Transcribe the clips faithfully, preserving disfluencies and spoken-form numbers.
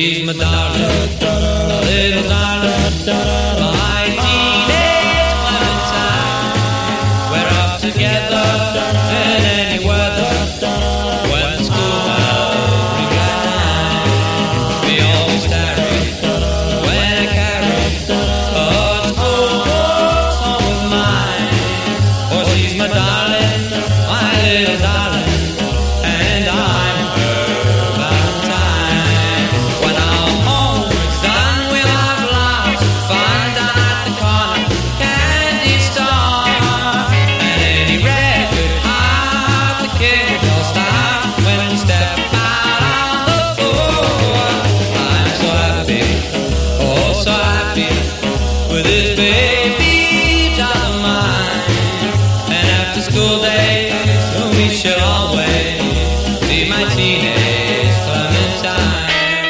she's my darling, my little darling, my teenage Clementine. We're off together in any weather, when school bells ring at nine. We always tarry when I carry a school bus home with mine. For she's my darling, my little darling, and I'm her Valentine. When our homework's done, we'll have lots of fun down at the corner candy store. And any record hop, the kids all stop when we step out on the floor. I'm so happy, oh so happy, with this baby child of mine. And after school days, we shall always be my teenage Clementine.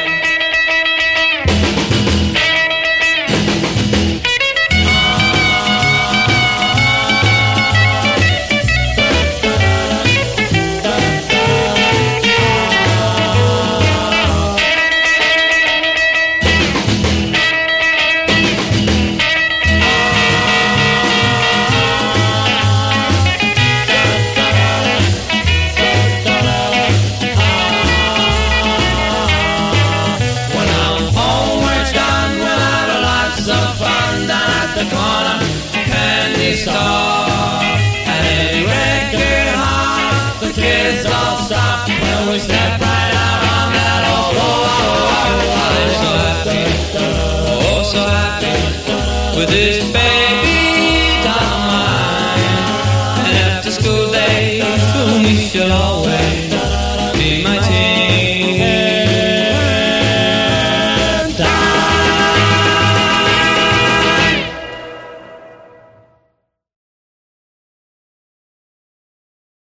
When our homework's done, we'll have lots of fun down at the corner candy store. At any record hop, the kids all stop when we step right out on that old floor. I'm so happy, oh so happy, with this baby